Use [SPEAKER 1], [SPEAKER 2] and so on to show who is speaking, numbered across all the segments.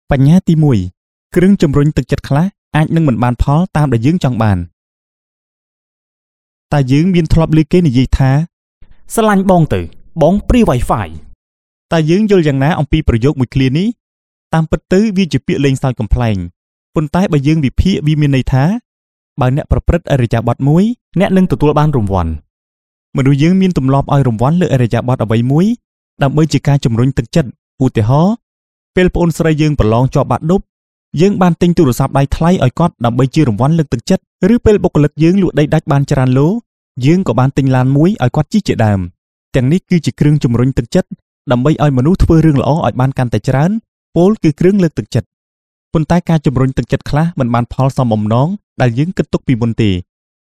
[SPEAKER 1] បញ្ញាទី1គ្រឿងជំរុញទឹកចិត្តខ្លះអាចនឹងមិនបានផលតាមដែលយើងចង់បានតែយើងមានធ្លាប់ឮគេនិយាយថាស្រឡាញ់បងទៅបងព្រី Wi-Fi តែយើងយល់យ៉ាងណាអំពីប្រយោគមួយឃ្លានេះតាមពិតទៅវាជាពាក្យលេងសើចកំ pl ែងប៉ុន្តែបើយើងវិភាគវាមានន័យថាបើអ្នកប្រព្រឹត្តអរិយាប័ត្រមួយអ្នកនឹងទទួលបានរង្វាន់មនុស្សយើងមានទម្លាប់ឲ្យរង្វាន់លើអរិយាប័ត្រអ្វីមួយដើម្បីជាការជំរុញទឹកចិត្តឧទាហរណ៍ពេលប្អូនស្រីយើងប្រឡងជាប់បាក់ឌុបយើងបានទិញទូរស័ព្ទដៃថ្លៃឲ្យគាត់ដើម្បីជារង្វាន់លើកទឹកចិត្តឬពេលបុគ្គលិកយើងលក់ដីដាច់បានច្រើនឡូយើងក៏បានទិញឡានមួយឲ្យគាត់ជិះជាដើមទាំងនេះគឺជាគ្រឿងជំរុញទឹកចិត្តដើម្បីឲ្យមនុស្សធ្វើរឿងល្អឲ្យបានកាន់តែច្រើនពោលគឺគ្រឿងលើកទឹកចិត្តប៉ុន្តែការជំរុញទឹកចិត្តខ្លះមិនបានផលសមបំណងដែលយើងគិតទុកពីមុនទេ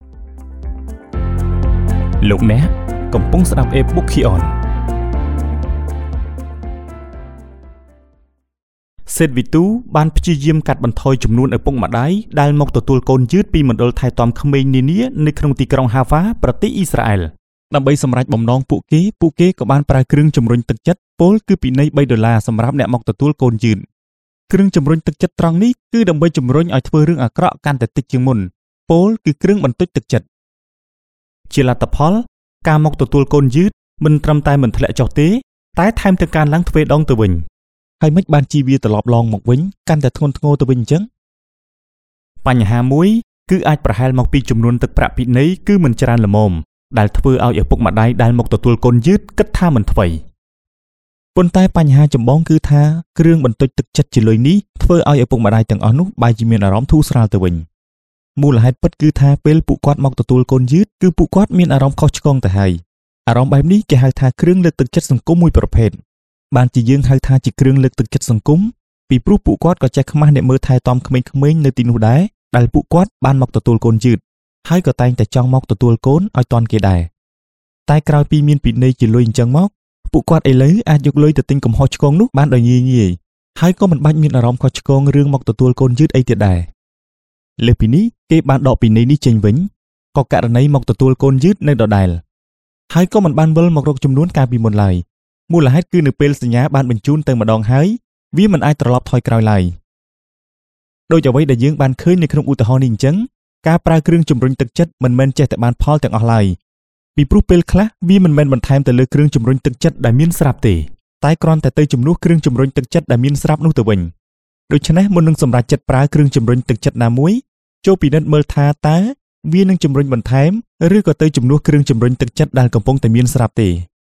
[SPEAKER 1] លោកអ្នកកំពុងស្ដាប់ e-book Kion សេតវីទូបានព្យាយាមកាត់បន្ថយចំនួនឪពុកម្ដាយដែលមកទទួលកូនយឺតពីមណ្ឌលថែទាំក្មេងនានានៅក្នុងទីក្រុង Haifa ប្រទេសអ៊ីស្រាអែលដើម្បីសម្រេចបំណងពួកគេក៏បានប្រើគ្រឿងជំរុញទឹកចិត្តពោលគឺពិន័យ$3សម្រាប់អ្នកមកទទួលកូនយឺតគ្រឿងជំរុញទឹកចិត្តត្រង់នេះគឺដើម្បីជំរុញឲ្យធ្វើរឿងអាក្រក់កាន់តែតិចជាងមុនពោលគឺគ្រឿងបន្ទុចទឹកចិត្តជាលទ្ធផលការមកទទួលកូនយឺតមិនត្រឹមតែមិនធ្លាក់ចុះទេតែថែមទាំងកើនឡើងទ្វេដងទៅវិញហើយមិនបានជីវាត្រឡប់ឡងមកវិញកាន់តែធ្ងន់ធ្ងរទៅវិញអញ្ចឹងបញ្ហាមួយគឺអាចប្រហែលមកពីចំនួនទឹកប្រាក់ពិន័យគឺមិនច្រើនល្មមដែលធ្វើឲ្យឪពុកម្ដាយដែលមកទទួលកូនយឺតគិតថាមិនថ្មីប៉ុន្តែបញ្ហាចម្បងគឺថាគ្រឿងបន្ទុចទឹកចិត្តជាលុយនេះធ្វើឲ្យឪពុកម្ដាយទាំងអស់នោះបែរជាមានអារម្មណ៍ធូរស្រាលទៅវិញមូលហេតុពិតគឺថាពេលពួកគាត់មកទទួលកូនយឺតគឺពួកគាត់មានអារម្មណ៍ខុសឆ្គងទៅហើយអារម្មណ៍បែបនេះគេហៅថាគ្រឿងលើកទឹកចិត្តសង្គមមួយប្រភេទបានជាយើងហៅថាជាគ្រឿងលើកទឹកចិត្តសង្គមពីព្រោះពួកគាត់ក៏ចេះខ្មាស់អ្នកមើលថែទាំក្មេងៗនៅទីនោះដែរដែលពួកគាត់បានមកទទួលកូនយឺតហើយក៏តែងតែចង់មកទទួលកូនឲ្យទាន់គេដែរតែក្រោយពីមានពិន័យជាលុយអញ្ចឹងមកពួកគាត់ឥឡូវអាចយកលុយទៅទិញកំហុសឆ្គងនោះបានដោយងាយហើយក៏មិនបាច់មានអារម្មណ៍ខុសឆ្គងរឿងមកទទួលកូនយឺតអីទៀតដែរលើសពីនេះគេបានដកពិន័យនេះចេញវិញក៏ករណីមកទទួលកូនយឺតនៅដដែលហើយក៏មិនបានវិលមករកចំនួនកាលពីមុនឡើយមូលហេតុគឺនៅពេលសញ្ញាបានបញ្ជូនទៅម្ដងហើយវាមិនអាចត្រឡប់ថយក្រោយឡើយដូចអ្វីដែលយើងបានឃើញនៅក្នុងឧទាហរណ៍នេះអញ្ចឹងការប្រើគ្រឿងជំរុញទឹកចិត្តមិនមែនចេះតែបានផលទាំងអស់ឡើយពីព្រោះពេលខ្លះវាមិនមែនបន្ថែមទៅលើគ្រឿងជំរុញទឹកចិត្តដែលមានស្រាប់ទេតែគ្រាន់តែទៅជំនួសគ្រឿងជំរុញទឹកចិត្តដែលមានស្រាប់នោះទៅវិញដូច្នេះមុននឹងសម្រេចចិត្តប្រើគ្រឿងជំរុញទឹកចិត្តណាមួយចូលពិនិត្យមើលថាតើវានឹងជំរុញបន្ថែមឬក៏ទៅជំនួសគ្រឿងជំរុញទឹកចិត្តដែលកំពុងតែមានស្រាប់ទេ